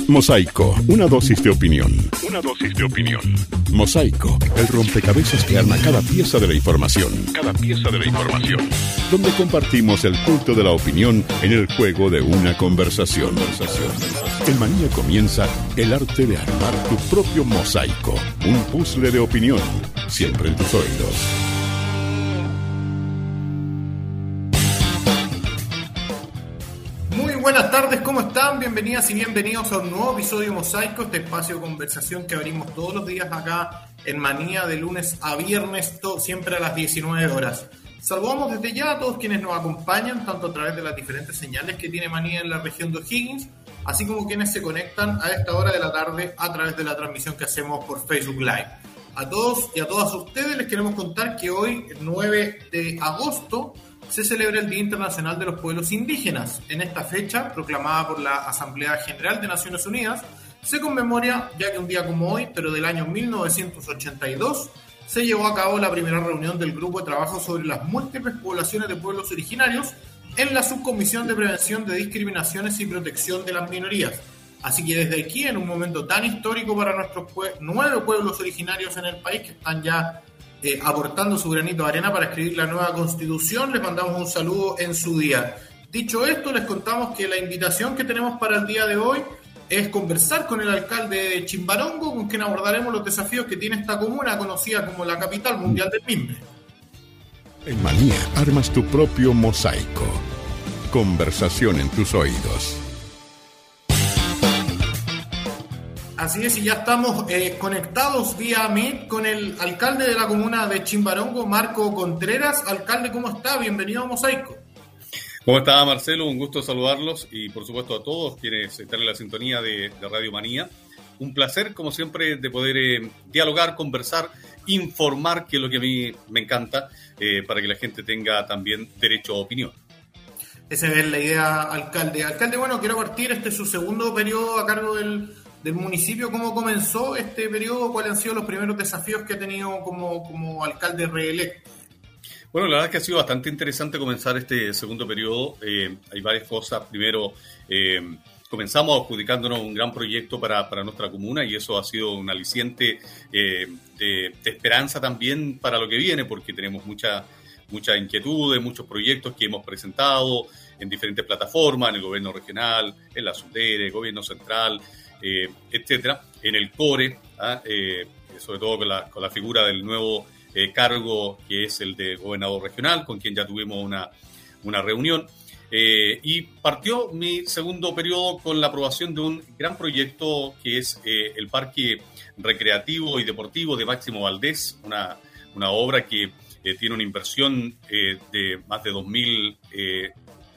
Mosaico, una dosis de opinión. Mosaico, el rompecabezas que arma cada pieza de la información. Donde compartimos el culto de la opinión en el juego de una conversación. En Manía comienza el arte de armar tu propio mosaico. Un puzzle de opinión, siempre en tus oídos. Buenas tardes, ¿cómo están? Bienvenidas y bienvenidos a un nuevo episodio de Mosaico, este espacio de conversación que abrimos todos los días acá en Manía, de lunes a viernes, siempre a las 19 horas. Saludamos desde ya a todos quienes nos acompañan, tanto a través de las diferentes señales que tiene Manía en la región de O'Higgins, así como quienes se conectan a esta hora de la tarde a través de la transmisión que hacemos por Facebook Live. A todos y a todas ustedes les queremos contar que hoy, 9 de agosto, se celebra el Día Internacional de los Pueblos Indígenas. En esta fecha, proclamada por la Asamblea General de Naciones Unidas, se conmemora, ya que un día como hoy, pero del año 1982, se llevó a cabo la primera reunión del Grupo de Trabajo sobre las múltiples poblaciones de pueblos originarios en la Subcomisión de Prevención de Discriminaciones y Protección de las Minorías. Así que desde aquí, en un momento tan histórico para nuestros 9 pueblos originarios en el país que están ya aportando su granito de arena para escribir la nueva Constitución, les mandamos un saludo en su día. Dicho esto, les contamos que la invitación que tenemos para el día de hoy es conversar con el alcalde de Chimbarongo, con quien abordaremos los desafíos que tiene esta comuna conocida como la capital mundial del mimbre. En Manía armas tu propio mosaico. Conversación en tus oídos. Así es, y ya estamos conectados vía Meet con el alcalde de la comuna de Chimbarongo, Marco Contreras. Alcalde, ¿cómo está? Bienvenido a Mosaico. ¿Cómo está, Marcelo? Un gusto saludarlos y, por supuesto, a todos quienes están en la sintonía de Radio Manía. Un placer, como siempre, de poder dialogar, conversar, informar, que es lo que a mí me encanta, para que la gente tenga también derecho a opinión. Esa es la idea, alcalde. Alcalde, bueno, quiero partir. Este es su segundo periodo a cargo del municipio. ¿Cómo comenzó este periodo? ¿Cuáles han sido los primeros desafíos que ha tenido como alcalde reelecto? Bueno, la verdad es que ha sido bastante interesante comenzar este segundo periodo. Hay varias cosas. Primero, comenzamos adjudicándonos un gran proyecto para nuestra comuna, y eso ha sido un aliciente de esperanza también para lo que viene, porque tenemos muchas inquietudes, muchos proyectos que hemos presentado en diferentes plataformas, en el gobierno regional, en la SUTERE, gobierno central, etcétera, en el CORE, sobre todo con la figura del nuevo cargo que es el de gobernador regional, con quien ya tuvimos una reunión, y partió mi segundo periodo con la aprobación de un gran proyecto que es el Parque Recreativo y Deportivo de Máximo Valdés, una obra que tiene una inversión de más de 2.300,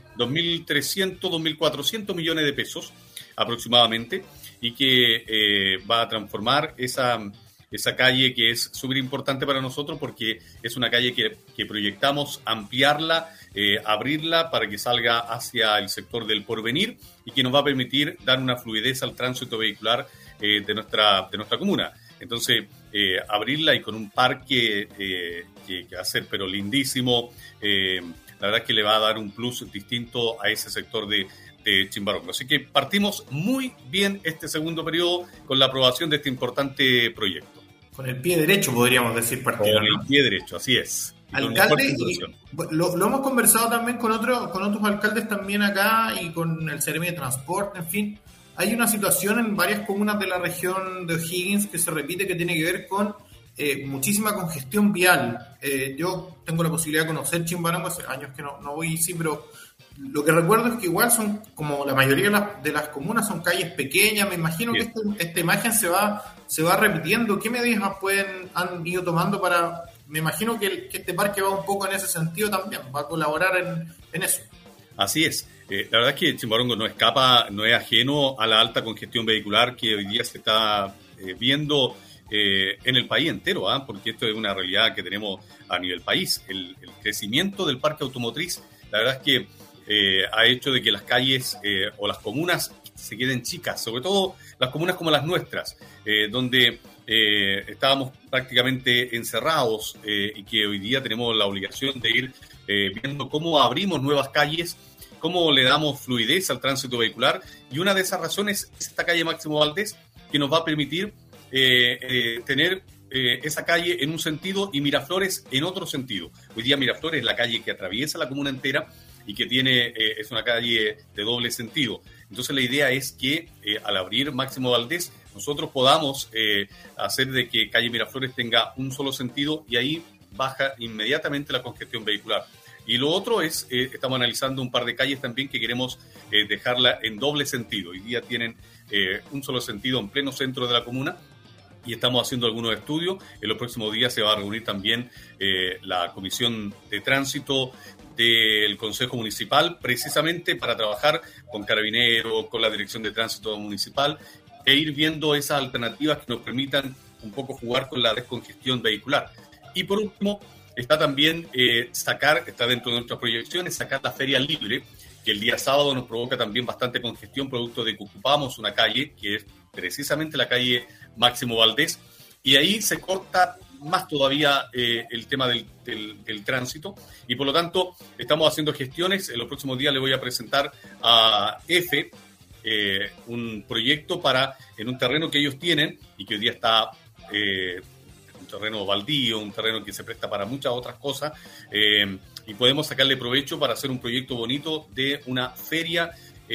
2.400 millones de pesos aproximadamente, y que va a transformar esa calle, que es súper importante para nosotros porque es una calle que proyectamos ampliarla, abrirla para que salga hacia el sector del Porvenir, y que nos va a permitir dar una fluidez al tránsito vehicular de nuestra comuna. Entonces, abrirla, y con un parque que va a ser pero lindísimo, la verdad es que le va a dar un plus distinto a ese sector de Chimbarongo. Así que partimos muy bien este segundo periodo con la aprobación de este importante proyecto. Con el pie derecho, podríamos decir, partido. Con el pie derecho, así es. Alcalde, lo hemos conversado también con otros alcaldes también acá, y con el Seremi de Transporte, en fin. Hay una situación en varias comunas de la región de O'Higgins que se repite, que tiene que ver con muchísima congestión vial. Yo tengo la posibilidad de conocer Chimbarongo, hace años que no voy, sí, pero lo que recuerdo es que igual son, como la mayoría de las comunas, son calles pequeñas. Me imagino que esta imagen se va repitiendo. ¿Qué medidas han ido tomando para...? Me imagino que este parque va un poco en ese sentido también, va a colaborar en eso. Así es. La verdad es que Chimbarongo no es ajeno a la alta congestión vehicular que hoy día se está viendo en el país entero, porque esto es una realidad que tenemos a nivel país. El crecimiento del parque automotriz, la verdad es que ha hecho de que las calles o las comunas se queden chicas, sobre todo las comunas como las nuestras, donde estábamos prácticamente encerrados, y que hoy día tenemos la obligación de ir viendo cómo abrimos nuevas calles cómo le damos fluidez al tránsito vehicular, y una de esas razones es esta calle Máximo Valdés, que nos va a permitir tener esa calle en un sentido y Miraflores en otro sentido. Hoy día Miraflores es la calle que atraviesa la comuna entera y que es una calle de doble sentido. Entonces la idea es que al abrir Máximo Valdés nosotros podamos hacer de que calle Miraflores tenga un solo sentido y ahí baja inmediatamente la congestión vehicular. Y lo otro es, estamos analizando un par de calles también que queremos dejarla en doble sentido. Hoy día tienen un solo sentido en pleno centro de la comuna y estamos haciendo algunos estudios. En los próximos días se va a reunir también la Comisión de Tránsito del Consejo Municipal, precisamente para trabajar con Carabineros, con la Dirección de Tránsito Municipal, e ir viendo esas alternativas que nos permitan un poco jugar con la descongestión vehicular. Y por último, está también está dentro de nuestras proyecciones, sacar la feria libre, que el día sábado nos provoca también bastante congestión, producto de que ocupamos una calle, que es precisamente la calle Máximo Valdés, y ahí se corta más todavía el tema del tránsito, y por lo tanto estamos haciendo gestiones. En los próximos días le voy a presentar a EFE un proyecto en un terreno que ellos tienen y que hoy día está un terreno baldío, un terreno que se presta para muchas otras cosas, y podemos sacarle provecho para hacer un proyecto bonito de una feria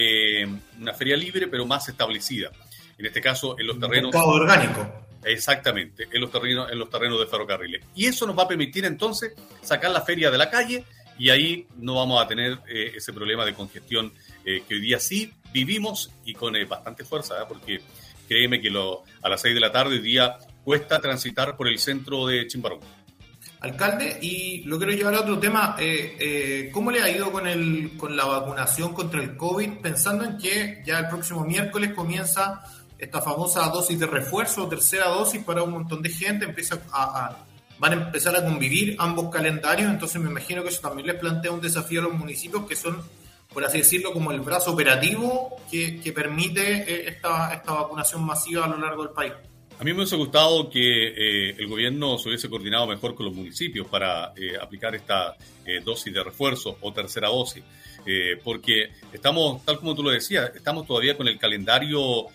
libre, pero más establecida. En este caso, en los terrenos... Mercado orgánico. Exactamente, en los terrenos de ferrocarriles. Y eso nos va a permitir entonces sacar la feria de la calle y ahí no vamos a tener ese problema de congestión que hoy día sí vivimos y con bastante fuerza, porque créeme que a las 6 de la tarde hoy día cuesta transitar por el centro de Chimbarón. Alcalde, y lo quiero llevar a otro tema, ¿cómo le ha ido con la vacunación contra el COVID, pensando en que ya el próximo miércoles comienza esta famosa dosis de refuerzo, tercera dosis para un montón de gente, van a empezar a convivir ambos calendarios? Entonces me imagino que eso también les plantea un desafío a los municipios que son, por así decirlo, como el brazo operativo que permite esta vacunación masiva a lo largo del país. A mí me hubiese gustado que el gobierno se hubiese coordinado mejor con los municipios para aplicar esta dosis de refuerzo o tercera dosis, porque estamos, tal como tú lo decías, estamos todavía con el calendario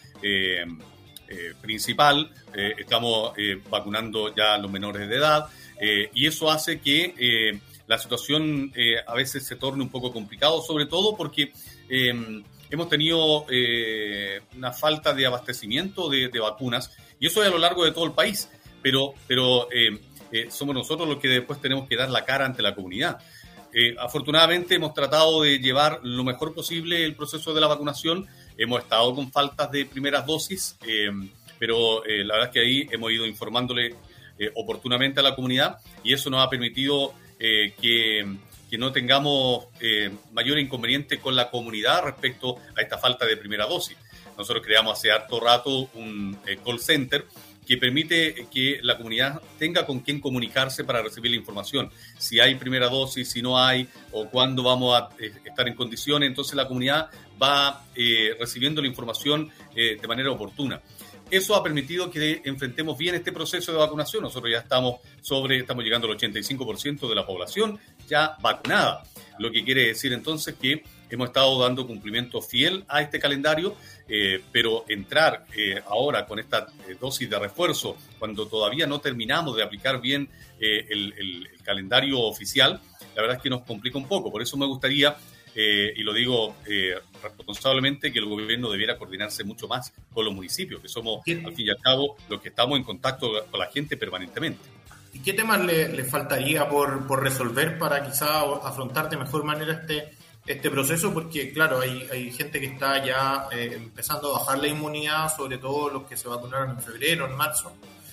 principal, estamos vacunando ya a los menores de edad, y eso hace que la situación a veces se torne un poco complicado, sobre todo porque hemos tenido una falta de abastecimiento de vacunas, y eso es a lo largo de todo el país, pero somos nosotros los que después tenemos que dar la cara ante la comunidad. Afortunadamente hemos tratado de llevar lo mejor posible el proceso de la vacunación. Hemos estado con faltas de primeras dosis, pero la verdad es que ahí hemos ido informándole oportunamente a la comunidad, y eso nos ha permitido que no tengamos mayor inconveniente con la comunidad respecto a esta falta de primera dosis. Nosotros creamos hace harto rato un call center que permite que la comunidad tenga con quién comunicarse para recibir la información. Si hay primera dosis, si no hay, o cuándo vamos a estar en condiciones, entonces la comunidad va recibiendo la información de manera oportuna. Eso ha permitido que enfrentemos bien este proceso de vacunación. Nosotros ya estamos llegando al 85% de la población ya vacunada, lo que quiere decir entonces que hemos estado dando cumplimiento fiel a este calendario, pero entrar ahora con esta dosis de refuerzo, cuando todavía no terminamos de aplicar bien el calendario oficial, la verdad es que nos complica un poco. Por eso me gustaría, y lo digo responsablemente, que el gobierno debiera coordinarse mucho más con los municipios, que somos, al fin y al cabo, los que estamos en contacto con la gente permanentemente. ¿Y qué temas le faltaría por resolver para quizá afrontar de mejor manera este proceso? Porque, claro, hay gente que está ya empezando a bajar la inmunidad, sobre todo los que se vacunaron en febrero, en marzo,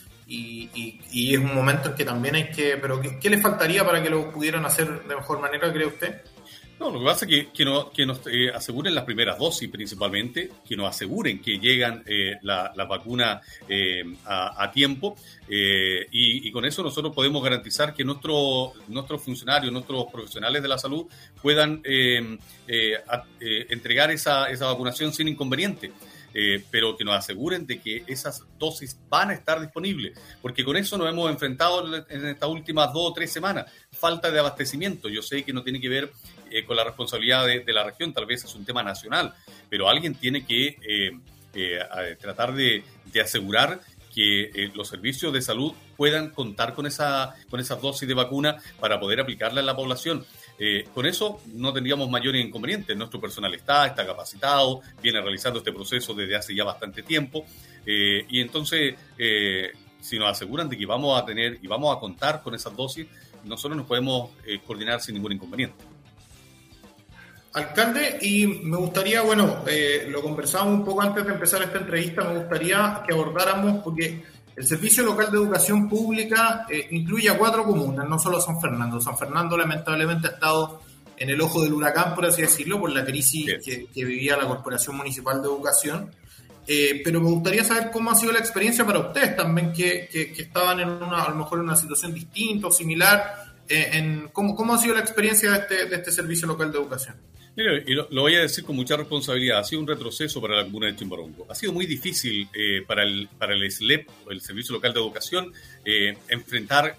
y es un momento en que también hay que... Pero ¿qué le faltaría para que lo pudieran hacer de mejor manera, cree usted? No, lo que pasa es que nos aseguren las primeras dosis principalmente, que nos aseguren que llegan la vacuna a tiempo, y con eso nosotros podemos garantizar que nuestros funcionarios, nuestros profesionales de la salud puedan entregar esa vacunación sin inconveniente. pero que nos aseguren de que esas dosis van a estar disponibles, porque con eso nos hemos enfrentado en estas últimas 2 o 3 semanas. Falta de abastecimiento. Yo sé que no tiene que ver con la responsabilidad de la región, tal vez es un tema nacional, pero alguien tiene que tratar de asegurar que los servicios de salud puedan contar con esas dosis de vacuna para poder aplicarla en la población. Con eso no tendríamos mayores inconvenientes. Nuestro personal está capacitado, viene realizando este proceso desde hace ya bastante tiempo, y entonces si nos aseguran de que vamos a tener y vamos a contar con esas dosis, nosotros nos podemos coordinar sin ningún inconveniente. Alcalde, y me gustaría, lo conversábamos un poco antes de empezar esta entrevista, me gustaría que abordáramos, porque el Servicio Local de Educación Pública incluye a 4 comunas, no solo a San Fernando. San Fernando lamentablemente ha estado en el ojo del huracán, por así decirlo, por la crisis que vivía la Corporación Municipal de Educación. Pero me gustaría saber cómo ha sido la experiencia para ustedes también, que estaban a lo mejor en una situación distinta o similar. ¿Cómo ha sido la experiencia de este Servicio Local de Educación? Mira, y lo voy a decir con mucha responsabilidad, ha sido un retroceso para la comuna de Chimbarongo. Ha sido muy difícil para el SLEP, o el Servicio Local de Educación, enfrentar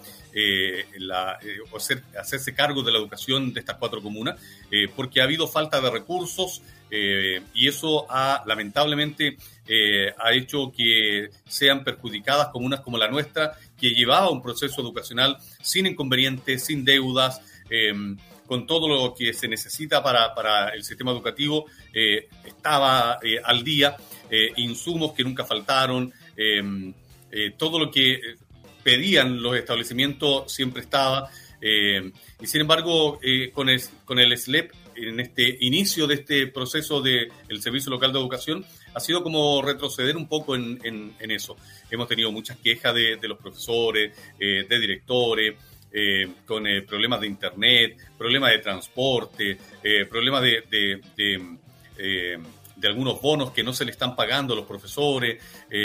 hacerse cargo de la educación de estas 4 comunas, porque ha habido falta de recursos, y eso lamentablemente ha hecho que sean perjudicadas comunas como la nuestra, que llevaba un proceso educacional sin inconvenientes, sin deudas, con todo lo que se necesita para el sistema educativo. Estaba al día, insumos que nunca faltaron, todo lo que pedían los establecimientos siempre estaba, y sin embargo con el SLEP, en este inicio de este proceso del Servicio Local de Educación, ha sido como retroceder un poco en eso. Hemos tenido muchas quejas de los profesores, de directores, con problemas de internet, problemas de transporte, problemas de algunos bonos que no se le están pagando a los profesores,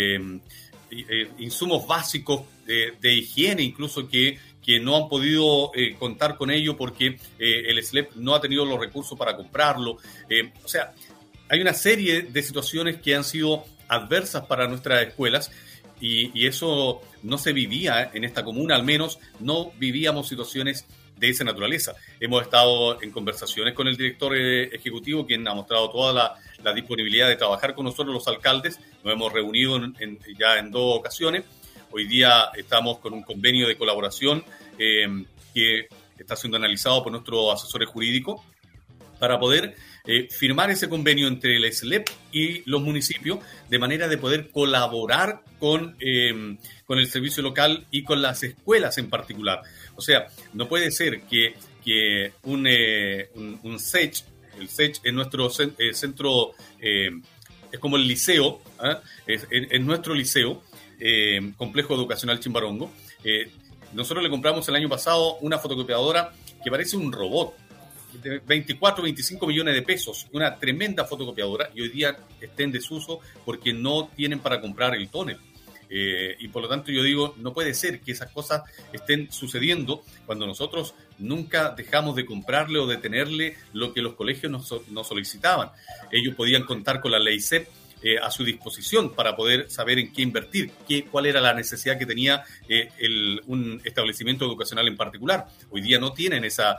insumos básicos de higiene incluso que no han podido contar con ello porque el SLEP no ha tenido los recursos para comprarlo. O sea, hay una serie de situaciones que han sido adversas para nuestras escuelas, y eso no se vivía en esta comuna, al menos no vivíamos situaciones de esa naturaleza. Hemos estado en conversaciones con el director ejecutivo, quien ha mostrado toda la disponibilidad de trabajar con nosotros los alcaldes. Nos hemos reunido ya en 2 ocasiones. Hoy día estamos con un convenio de colaboración que está siendo analizado por nuestro asesor jurídico para poder firmar ese convenio entre el SLEP y los municipios, de manera de poder colaborar con el servicio local y con las escuelas en particular. O sea, no puede ser que un SECH, el SECH es nuestro centro, es como el liceo, es nuestro liceo, Complejo Educacional Chimbarongo. Nosotros le compramos el año pasado una fotocopiadora que parece un robot, de 24, 25 millones de pesos, una tremenda fotocopiadora, y hoy día está en desuso porque no tienen para comprar el tóner. Y por lo tanto yo digo, no puede ser que esas cosas estén sucediendo cuando nosotros nunca dejamos de comprarle o de tenerle lo que los colegios nos solicitaban. Ellos podían contar con la ley CEP a su disposición para poder saber en qué invertir, cuál era la necesidad que tenía un establecimiento educacional en particular. Hoy día no tienen esa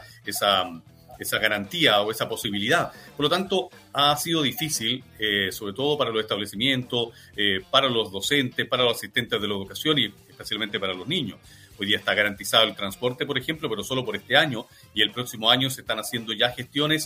garantía o esa posibilidad. Por lo tanto, ha sido difícil, sobre todo para los establecimientos, para los docentes, para los asistentes de la educación y especialmente para los niños. Hoy día está garantizado el transporte, por ejemplo, pero solo por este año, y el próximo año se están haciendo ya gestiones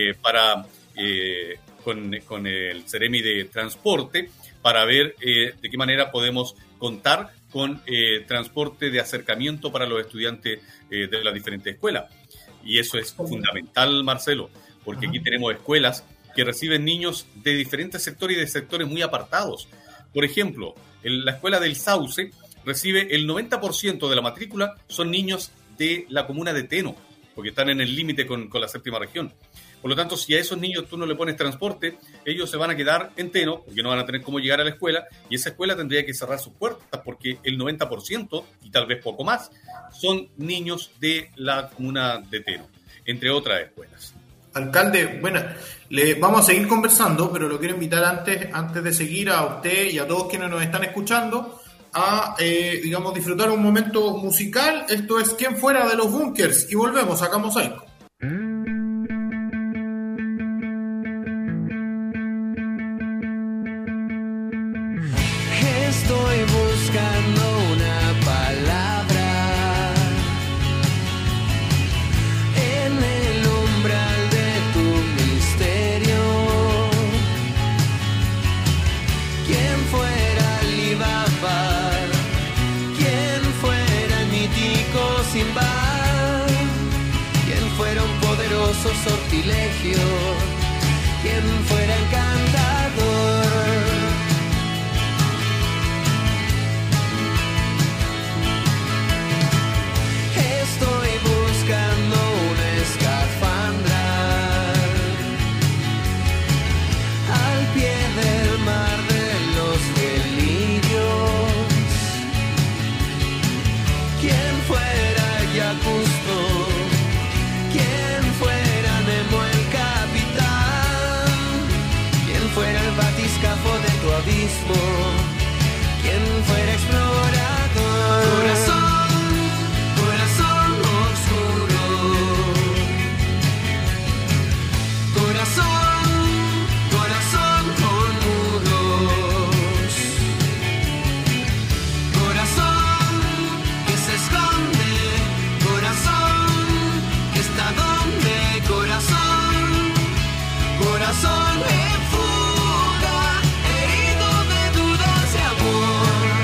con el Ceremi de Transporte para ver de qué manera podemos contar con transporte de acercamiento para los estudiantes de las diferentes escuelas. Y eso es fundamental, Marcelo, porque aquí tenemos escuelas que reciben niños de diferentes sectores y de sectores muy apartados. Por ejemplo, la escuela del Sauce recibe el 90% de la matrícula, son niños de la comuna de Teno, porque están en el límite con la 7ª región. Por lo tanto, si a esos niños tú no le pones transporte, ellos se van a quedar en Teno, porque no van a tener cómo llegar a la escuela, y esa escuela tendría que cerrar sus puertas, porque el 90%, y tal vez poco más, son niños de la comuna de Teno, entre otras escuelas. Alcalde, bueno, le vamos a seguir conversando, pero lo quiero invitar antes de seguir a usted y a todos quienes nos están escuchando a, disfrutar un momento musical. Esto es Quien Fuera de los Bunkers y volvemos acá a Mosaico. Estoy buscando una palabra en el umbral de tu misterio. Quien fuera Alibaba, quien fuera el mítico Simba, quien fuera un poderoso sortilegio, quien fuera encantador. Estoy buscando una escafandra al pie del mar de los delirios. Quien fuera Yacusto, quien fuera Nemo el capitán, quien fuera el batiscafo de tu abismo, quien fuera explorador. Corazón oscuro, corazón con muros, corazón que se esconde, corazón que está donde, corazón en fuga, herido de dudas de amor.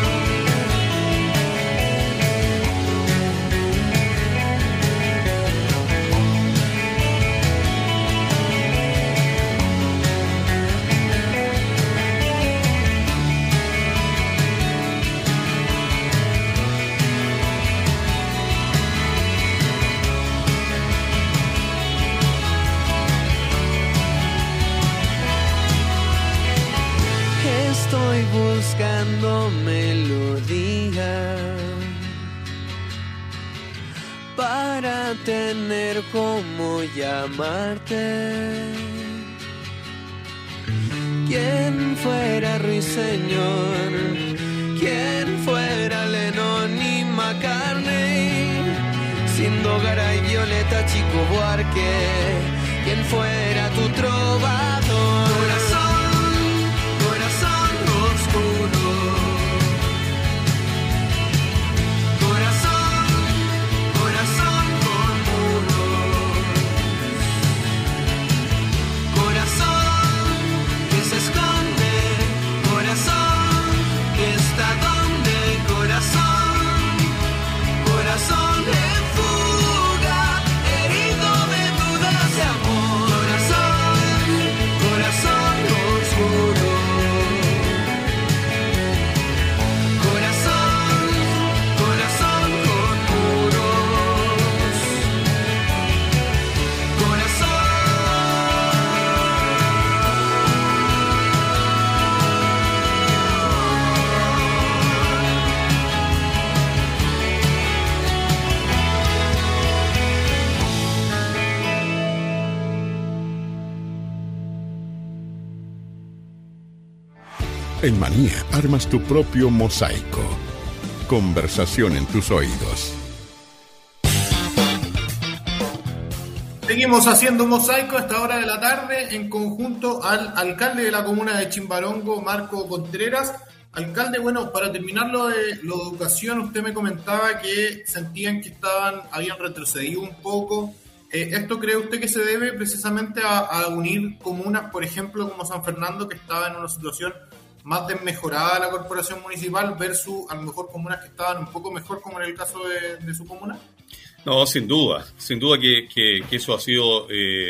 Estoy buscando melodía para tener cómo llamarte. Quien fuera Ruiseñor, quien fuera Lennon y McCartney, Sindogaray, Violeta, Chico Buarque, quien fuera tu trovador. Corazón oscuro, corazón con muros, corazón que se esconde, corazón que está donde, corazón en fuga, herido de dudas de amor. Corazón oscuro, corazón con muros, En Manía armas tu propio mosaico. Conversación en tus oídos. Seguimos haciendo un mosaico a esta hora de la tarde en conjunto al alcalde de la comuna de Chimbarongo, Marco Contreras. Alcalde, bueno, para terminar lo de educación, usted me comentaba que sentían que habían retrocedido un poco. ¿Esto cree usted que se debe precisamente a unir comunas, por ejemplo, como San Fernando, que estaba en una situación más desmejorada de la corporación municipal, versus a lo mejor comunas que estaban un poco mejor, como en el caso de su comuna? No, sin duda que eso ha sido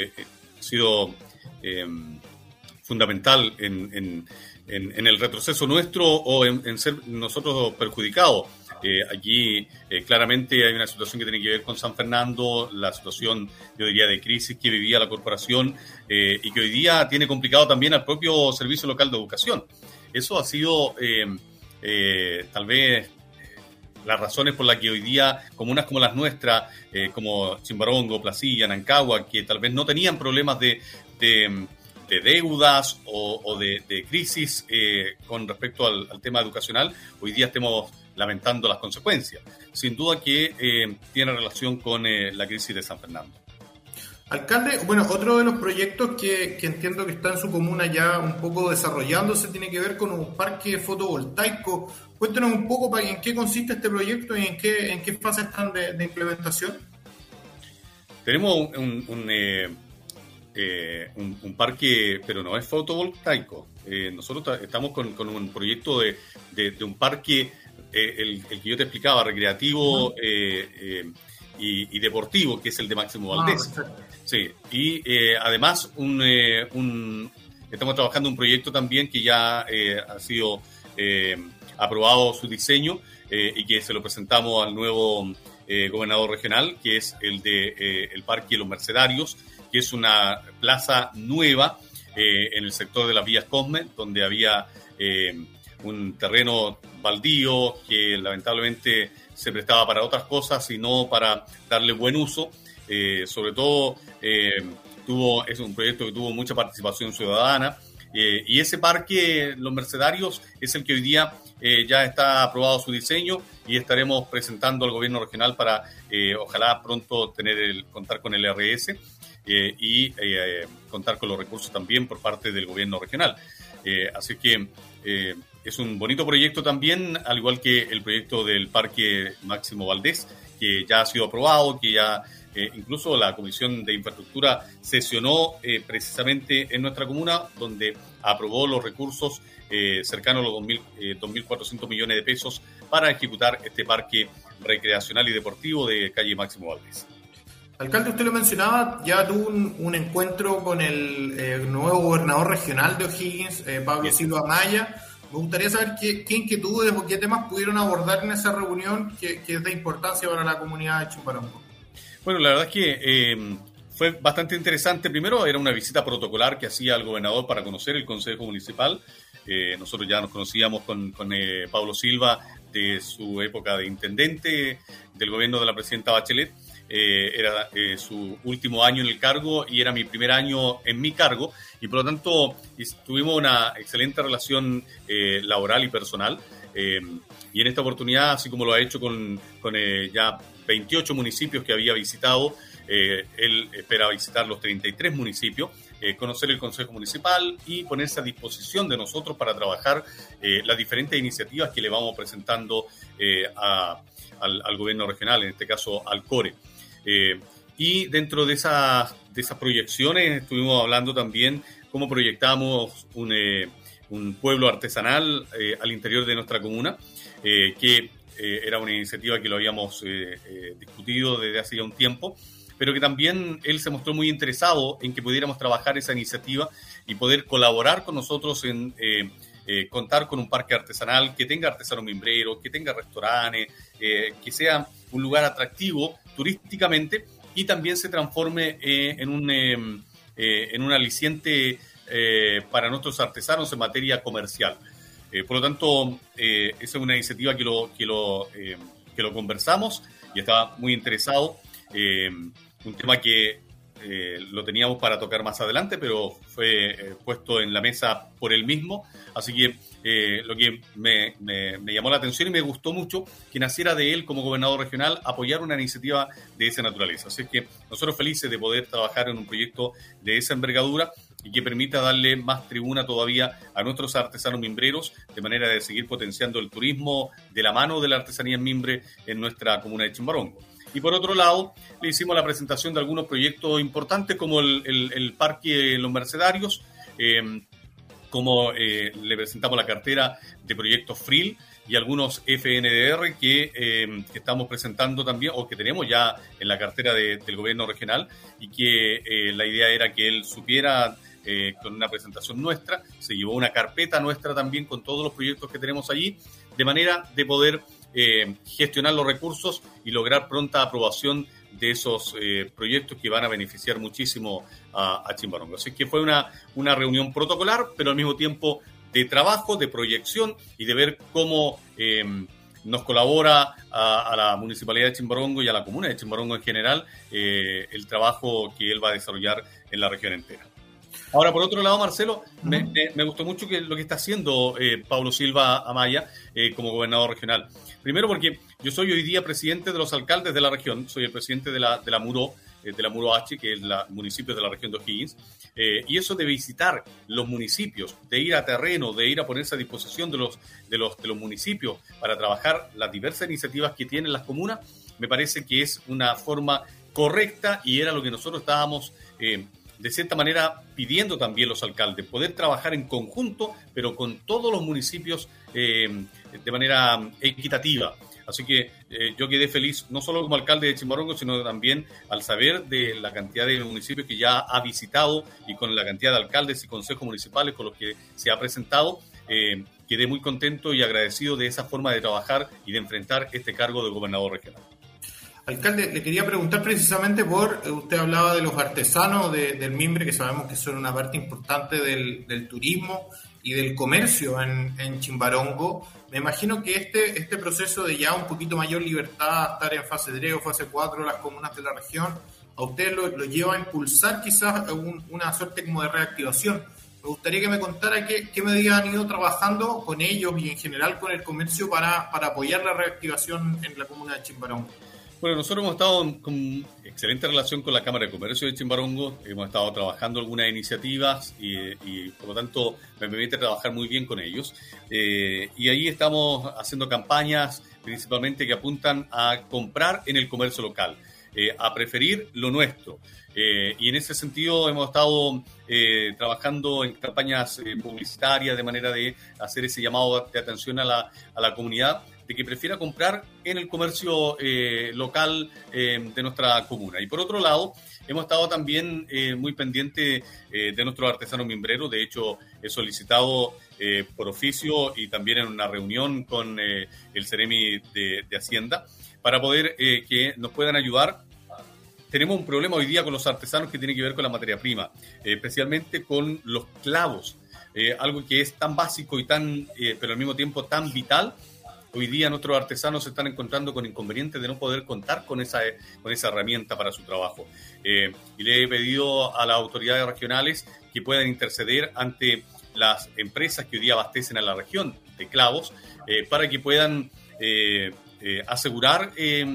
fundamental en el retroceso nuestro o en ser nosotros perjudicados. Aquí claramente hay una situación que tiene que ver con San Fernando, la situación, yo diría, de crisis que vivía la corporación y que hoy día tiene complicado también al propio Servicio Local de Educación. Eso ha sido tal vez las razones por las que hoy día comunas como las nuestras, como Chimbarongo, Placilla, Nancagua, que tal vez no tenían problemas de deudas o de crisis con respecto al tema educacional, hoy día estemos lamentando las consecuencias. Sin duda que tiene relación con la crisis de San Fernando. Alcalde, bueno, otro de los proyectos que entiendo que está en su comuna ya un poco desarrollándose tiene que ver con un parque fotovoltaico. Cuéntenos un poco en qué consiste este proyecto y en qué fase están de implementación. Tenemos un parque, pero no es fotovoltaico. Nosotros estamos con un proyecto de un parque, el que yo te explicaba, recreativo y deportivo, que es el de Máximo Valdés. Sí, y además estamos trabajando un proyecto también que ya ha sido aprobado su diseño y que se lo presentamos al nuevo gobernador regional, que es el de el Parque Los Mercedarios, que es una plaza nueva en el sector de las Villas Cosme, donde había un terreno baldío que lamentablemente se prestaba para otras cosas y no para darle buen uso. Sobre todo es un proyecto que tuvo mucha participación ciudadana, y ese parque Los Mercedarios es el que hoy día ya está aprobado su diseño y estaremos presentando al gobierno regional para ojalá pronto contar con el RS y contar con los recursos también por parte del gobierno regional. Así que es un bonito proyecto también, al igual que el proyecto del Parque Máximo Valdés, que ya ha sido aprobado, que ya incluso la Comisión de Infraestructura sesionó precisamente en nuestra comuna, donde aprobó los recursos cercanos a los 2.400 millones de pesos para ejecutar este parque recreacional y deportivo de calle Máximo Valdés. Alcalde, usted lo mencionaba, ya tuvo un encuentro con el nuevo gobernador regional de O'Higgins, Pablo Silva Maya. Me gustaría saber qué inquietudes o qué temas pudieron abordar en esa reunión que es de importancia para la comunidad de Chimbarongo. Bueno, la verdad es que fue bastante interesante. Primero, era una visita protocolar que hacía el gobernador para conocer el Consejo Municipal. Nosotros ya nos conocíamos con Pablo Silva de su época de intendente del gobierno de la presidenta Bachelet. Era su último año en el cargo y era mi primer año en mi cargo, y por lo tanto tuvimos una excelente relación laboral y personal, y en esta oportunidad, así como lo ha hecho con ya 28 municipios que había visitado, él espera visitar los 33 municipios, conocer el Consejo Municipal y ponerse a disposición de nosotros para trabajar las diferentes iniciativas que le vamos presentando al gobierno regional, en este caso al CORE. Y dentro de esas proyecciones estuvimos hablando también cómo proyectamos un pueblo artesanal al interior de nuestra comuna, que era una iniciativa que lo habíamos discutido desde hace ya un tiempo, pero que también él se mostró muy interesado en que pudiéramos trabajar esa iniciativa y poder colaborar con nosotros en contar con un parque artesanal que tenga artesanos mimbreros, que tenga restaurantes, que sea un lugar atractivo turísticamente y también se transforme en un aliciente para nuestros artesanos en materia comercial. Por lo tanto, esa es una iniciativa que lo conversamos y estaba muy interesado. Un tema que lo teníamos para tocar más adelante, pero fue puesto en la mesa por él mismo. Así que lo que me llamó la atención y me gustó mucho que naciera de él como gobernador regional apoyar una iniciativa de esa naturaleza. Así que nosotros felices de poder trabajar en un proyecto de esa envergadura y que permita darle más tribuna todavía a nuestros artesanos mimbreros, de manera de seguir potenciando el turismo de la mano de la artesanía en mimbre en nuestra comuna de Chimbarongo. Y por otro lado, le hicimos la presentación de algunos proyectos importantes como el Parque Los Mercedarios, como le presentamos la cartera de proyectos FRIL y algunos FNDR que estamos presentando también, o que tenemos ya en la cartera del gobierno regional, y que la idea era que él supiera con una presentación nuestra, se llevó una carpeta nuestra también con todos los proyectos que tenemos allí, de manera de poder gestionar los recursos y lograr pronta aprobación de esos proyectos que van a beneficiar muchísimo a Chimbarongo. Así que fue una reunión protocolar, pero al mismo tiempo de trabajo, de proyección y de ver cómo nos colabora a la Municipalidad de Chimbarongo y a la Comuna de Chimbarongo en general el trabajo que él va a desarrollar en la región entera. Ahora, por otro lado, Marcelo, me gustó mucho lo que está haciendo Paulo Silva Amaya como gobernador regional. Primero porque yo soy hoy día presidente de los alcaldes de la región, soy el presidente de la MURO H, que es el municipio de la región de O'Higgins, y eso de visitar los municipios, de ir a terreno, de ir a ponerse a disposición de los municipios para trabajar las diversas iniciativas que tienen las comunas, me parece que es una forma correcta y era lo que nosotros estábamos de cierta manera pidiendo también los alcaldes, poder trabajar en conjunto, pero con todos los municipios de manera equitativa. Así que yo quedé feliz, no solo como alcalde de Chimbarongo, sino también al saber de la cantidad de municipios que ya ha visitado y con la cantidad de alcaldes y consejos municipales con los que se ha presentado. Quedé muy contento y agradecido de esa forma de trabajar y de enfrentar este cargo de gobernador regional. Alcalde, le quería preguntar precisamente usted hablaba de los artesanos del mimbre, que sabemos que son una parte importante del turismo y del comercio en Chimbarongo. Me imagino que este proceso de ya un poquito mayor libertad, estar en fase 3 o fase 4 las comunas de la región, a usted lo lleva a impulsar quizás una suerte como de reactivación. Me gustaría que me contara qué medidas han ido trabajando con ellos y en general con el comercio para apoyar la reactivación en la comuna de Chimbarongo. Bueno, nosotros hemos estado con excelente relación con la Cámara de Comercio de Chimbarongo, hemos estado trabajando algunas iniciativas y por lo tanto me permite trabajar muy bien con ellos. Y ahí estamos haciendo campañas principalmente que apuntan a comprar en el comercio local, a preferir lo nuestro. Y en ese sentido hemos estado trabajando en campañas publicitarias de manera de hacer ese llamado de atención a la comunidad, de que prefiera comprar en el comercio local de nuestra comuna. Y por otro lado, hemos estado también muy pendientes de nuestros artesanos mimbreros. De hecho, he solicitado por oficio y también en una reunión con el Ceremi de Hacienda para poder que nos puedan ayudar. Tenemos un problema hoy día con los artesanos que tiene que ver con la materia prima, especialmente con los clavos, algo que es tan básico y pero al mismo tiempo tan vital. Hoy día nuestros artesanos se están encontrando con inconvenientes de no poder contar con esa herramienta para su trabajo. Y le he pedido a las autoridades regionales que puedan interceder ante las empresas que hoy día abastecen a la región de clavos para que puedan asegurar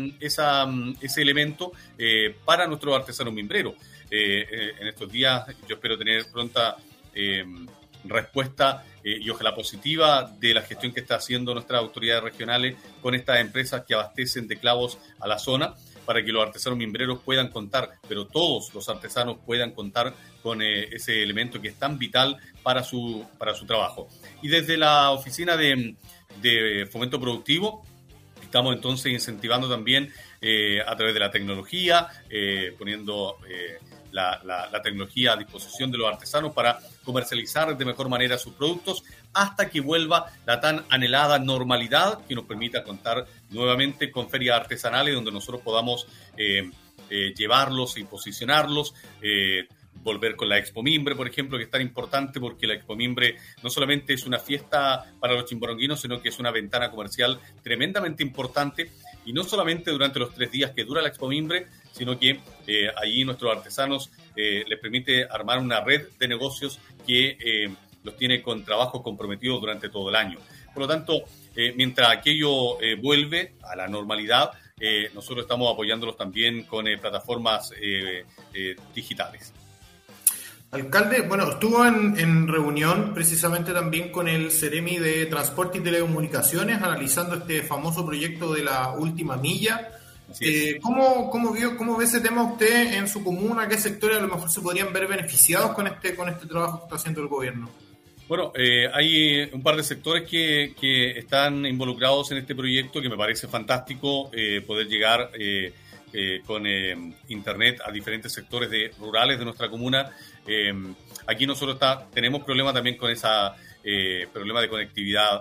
ese elemento para nuestros artesanos mimbreros. En estos días yo espero tener pronta respuesta y ojalá positiva de la gestión que está haciendo nuestras autoridades regionales con estas empresas que abastecen de clavos a la zona para que los artesanos mimbreros puedan contar, pero todos los artesanos puedan contar con ese elemento que es tan vital para su trabajo. Y desde la oficina de fomento productivo estamos entonces incentivando también a través de la tecnología, poniendo la tecnología a disposición de los artesanos para comercializar de mejor manera sus productos hasta que vuelva la tan anhelada normalidad que nos permita contar nuevamente con ferias artesanales donde nosotros podamos llevarlos y posicionarlos, volver con la Expo Mimbre, por ejemplo, que es tan importante porque la Expo Mimbre no solamente es una fiesta para los chimbaronguinos, sino que es una ventana comercial tremendamente importante y no solamente durante los 3 días que dura la Expo Mimbre, sino que allí nuestros artesanos les permite armar una red de negocios que los tiene con trabajos comprometidos durante todo el año. Por lo tanto, mientras aquello vuelve a la normalidad, nosotros estamos apoyándolos también con plataformas digitales. Alcalde, bueno, estuvo en reunión precisamente también con el Ceremi de Transporte y Telecomunicaciones analizando este famoso proyecto de la última milla. ¿Cómo ve ese tema usted en su comuna? ¿Qué sectores a lo mejor se podrían ver beneficiados con este trabajo que está haciendo el gobierno? Bueno, hay un par de sectores que están involucrados en este proyecto que me parece fantástico poder llegar con internet a diferentes sectores rurales de nuestra comuna. Aquí nosotros tenemos problemas también con esa problema de conectividad,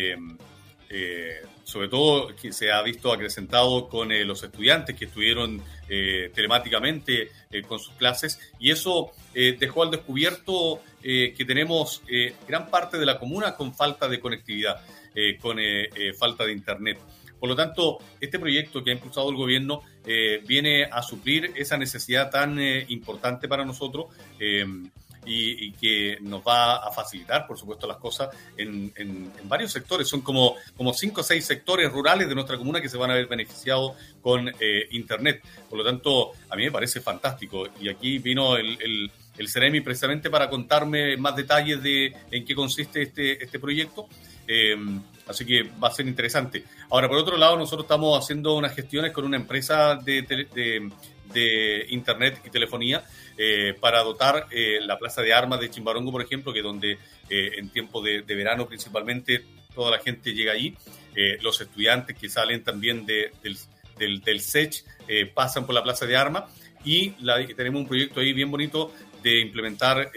sobre todo que se ha visto acrecentado con los estudiantes que estuvieron telemáticamente con sus clases, y eso dejó al descubierto que tenemos gran parte de la comuna con falta de conectividad, con falta de internet. Por lo tanto, este proyecto que ha impulsado el gobierno viene a suplir esa necesidad tan importante para nosotros y que nos va a facilitar, por supuesto, las cosas en varios sectores. Son como 5 o 6 sectores rurales de nuestra comuna que se van a ver beneficiados con Internet. Por lo tanto, a mí me parece fantástico. Y aquí vino el Ceremi precisamente para contarme más detalles de en qué consiste este proyecto. Así que va a ser interesante. Ahora, por otro lado, nosotros estamos haciendo unas gestiones con una empresa de Internet y telefonía para dotar la Plaza de Armas de Chimbarongo, por ejemplo, que es donde en tiempo de verano principalmente toda la gente llega allí. Los estudiantes que salen también del SECH pasan por la Plaza de Armas y tenemos un proyecto ahí bien bonito de implementar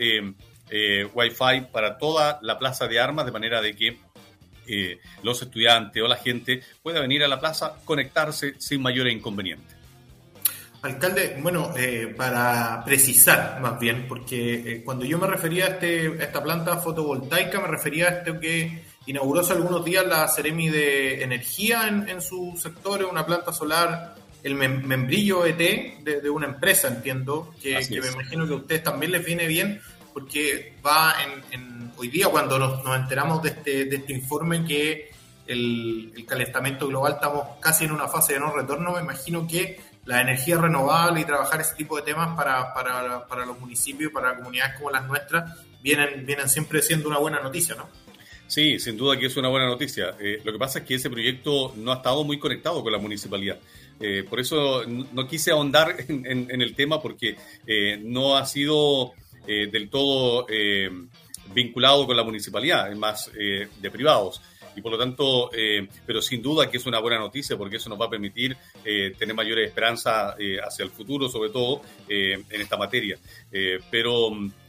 Wi-Fi para toda la Plaza de Armas, de manera de que los estudiantes o la gente pueda venir a la plaza, conectarse sin mayores inconvenientes. Alcalde, bueno, para precisar más bien, porque cuando yo me refería a esta planta fotovoltaica, me refería a esto que inauguró hace algunos días la Ceremi de Energía en su sector, una planta solar, el Membrillo ET, de una empresa, entiendo, que me imagino que a ustedes también les viene bien, porque va hoy día cuando nos enteramos de este informe que el calentamiento global, estamos casi en una fase de no retorno. Me imagino que la energía renovable y trabajar ese tipo de temas para los municipios, para comunidades como las nuestras, vienen siempre siendo una buena noticia, ¿no? Sí, sin duda que es una buena noticia. Lo que pasa es que ese proyecto no ha estado muy conectado con la municipalidad. Por eso no quise ahondar en el tema, porque no ha sido del todo vinculado con la municipalidad, es más de privados. Y por lo tanto, pero sin duda que es una buena noticia, porque eso nos va a permitir tener mayores esperanzas hacia el futuro, sobre todo en esta materia. Pero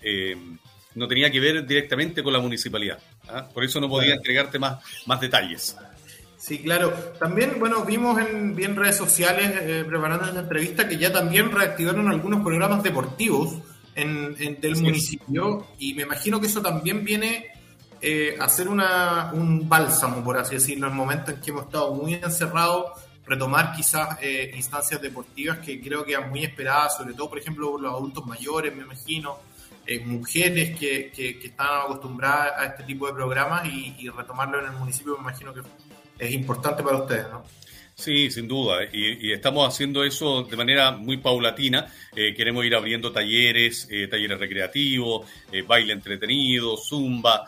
no tenía que ver directamente con la municipalidad, ¿ah? Por eso no podía entregarte más detalles. Sí, claro. También, bueno, vimos en redes sociales, preparando esta entrevista, que ya también reactivaron algunos programas deportivos del municipio, y me imagino que eso también viene a ser un bálsamo, por así decirlo, en el momento en que hemos estado muy encerrados, retomar quizás instancias deportivas que creo que eran muy esperadas, sobre todo, por ejemplo, por los adultos mayores, me imagino, mujeres que están acostumbradas a este tipo de programas, y retomarlo en el municipio me imagino que es importante para ustedes, ¿no? Sí, sin duda, y estamos haciendo eso de manera muy paulatina. Queremos ir abriendo talleres recreativos, baile entretenido, zumba,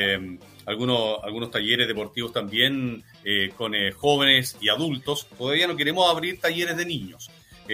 algunos talleres deportivos también con jóvenes y adultos. Todavía no queremos abrir talleres de niños,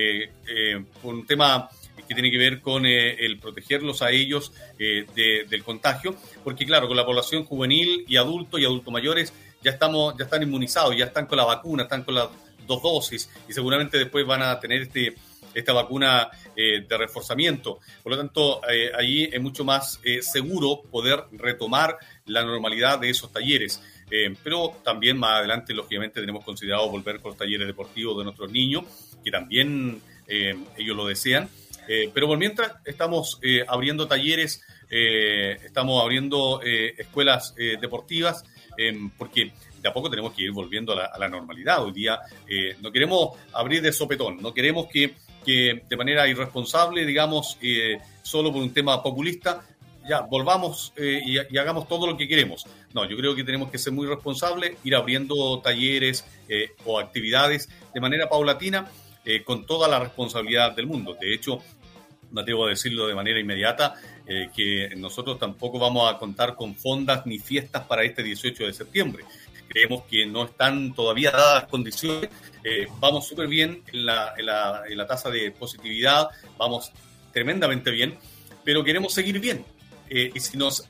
un tema que tiene que ver con el protegerlos a ellos del contagio, porque claro, con la población juvenil y adultos mayores ya están inmunizados, ya están con la vacuna, están con las 2 dosis, y seguramente después van a tener esta vacuna de reforzamiento. Por lo tanto, allí es mucho más seguro poder retomar la normalidad de esos talleres. Pero también más adelante, lógicamente, tenemos considerado volver con los talleres deportivos de nuestros niños, que también ellos lo desean. Pero por mientras estamos abriendo talleres, estamos abriendo escuelas deportivas, porque de a poco tenemos que ir volviendo a la normalidad. Hoy día no queremos abrir de sopetón, no queremos que de manera irresponsable, digamos, solo por un tema populista, ya volvamos y hagamos todo lo que queremos. No, yo creo que tenemos que ser muy responsables, ir abriendo talleres o actividades de manera paulatina, con toda la responsabilidad del mundo. De hecho, me atrevo a decirlo de manera inmediata, que nosotros tampoco vamos a contar con fondas ni fiestas para este 18 de septiembre. Creemos que no están todavía dadas las condiciones. Vamos súper bien en la tasa de positividad, vamos tremendamente bien, pero queremos seguir bien. Y si nos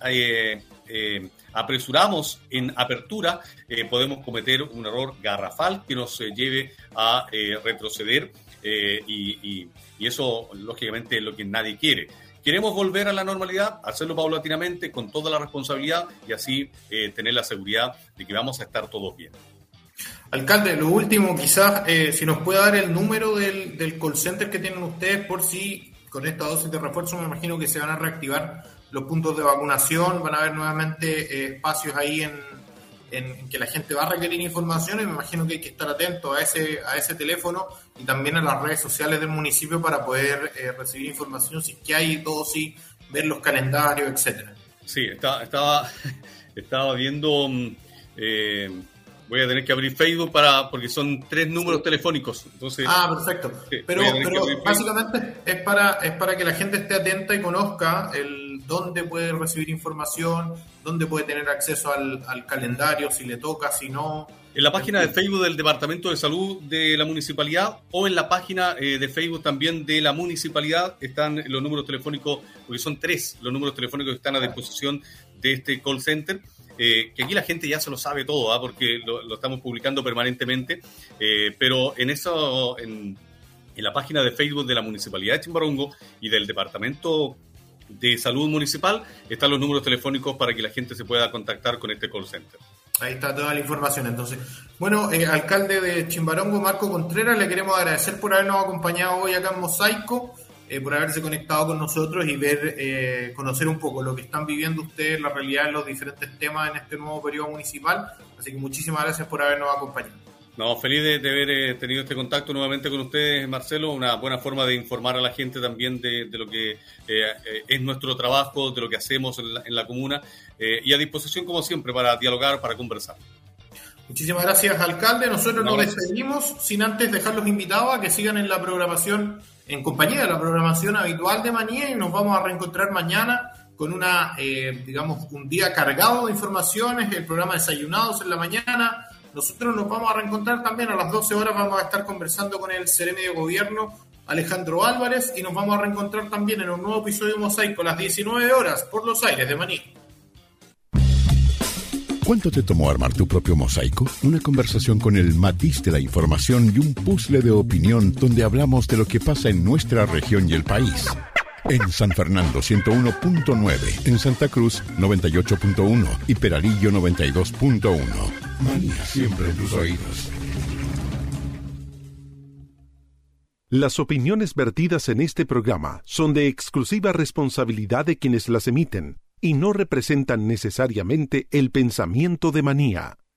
apresuramos en apertura, podemos cometer un error garrafal que nos lleve a retroceder, y eso, lógicamente, es lo que nadie quiere. Queremos volver a la normalidad, hacerlo paulatinamente, con toda la responsabilidad, y así tener la seguridad de que vamos a estar todos bien. Alcalde, lo último, quizás, si nos puede dar el número del call center que tienen ustedes, por si con esta dosis de refuerzo me imagino que se van a reactivar los puntos de vacunación, van a haber nuevamente espacios ahí en que la gente va a requerir información, y me imagino que hay que estar atento a ese teléfono y también a las redes sociales del municipio para poder recibir información si es que hay dosis, ver los calendarios, etcétera. Sí, estaba viendo, voy a tener que abrir Facebook porque son 3 números telefónicos. Entonces, perfecto. Sí, pero básicamente es para que la gente esté atenta y conozca dónde puede recibir información, dónde puede tener acceso al calendario, si le toca, si no. En la página de Facebook del Departamento de Salud de la Municipalidad, o en la página de Facebook también de la Municipalidad, están los números telefónicos, porque son 3 los números telefónicos que están a disposición de este call center, que aquí la gente ya se lo sabe todo, porque lo estamos publicando permanentemente, pero en la página de Facebook de la Municipalidad de Chimbarongo y del Departamento de Salud Municipal están los números telefónicos para que la gente se pueda contactar con este call center. Ahí está toda la información. Entonces, bueno, alcalde de Chimbarongo, Marco Contreras, le queremos agradecer por habernos acompañado hoy acá en Mosaico, por haberse conectado con nosotros y conocer un poco lo que están viviendo ustedes, la realidad de los diferentes temas en este nuevo periodo municipal. Así que muchísimas gracias por habernos acompañado. No, feliz de haber tenido este contacto nuevamente con ustedes, Marcelo. Una buena forma de informar a la gente también de lo que es nuestro trabajo, de lo que hacemos en la comuna, y a disposición, como siempre, para dialogar, para conversar. Muchísimas gracias, alcalde. Nosotros nos despedimos sin antes dejarlos invitados a que sigan en la programación, en compañía de la programación habitual de Manía, y nos vamos a reencontrar mañana con un día cargado de informaciones, el programa Desayunados en la mañana. Nosotros nos vamos a reencontrar también a las 12 horas, vamos a estar conversando con el Seremi de Gobierno, Alejandro Álvarez, y nos vamos a reencontrar también en un nuevo episodio de Mosaico a las 19 horas por los aires de Maní. ¿Cuánto te tomó armar tu propio mosaico? Una conversación con el matiz de la información y un puzzle de opinión donde hablamos de lo que pasa en nuestra región y el país. En San Fernando 101.9, en Santa Cruz 98.1 y Peralillo 92.1. Manía siempre en tus oídos. Las opiniones vertidas en este programa son de exclusiva responsabilidad de quienes las emiten y no representan necesariamente el pensamiento de Manía.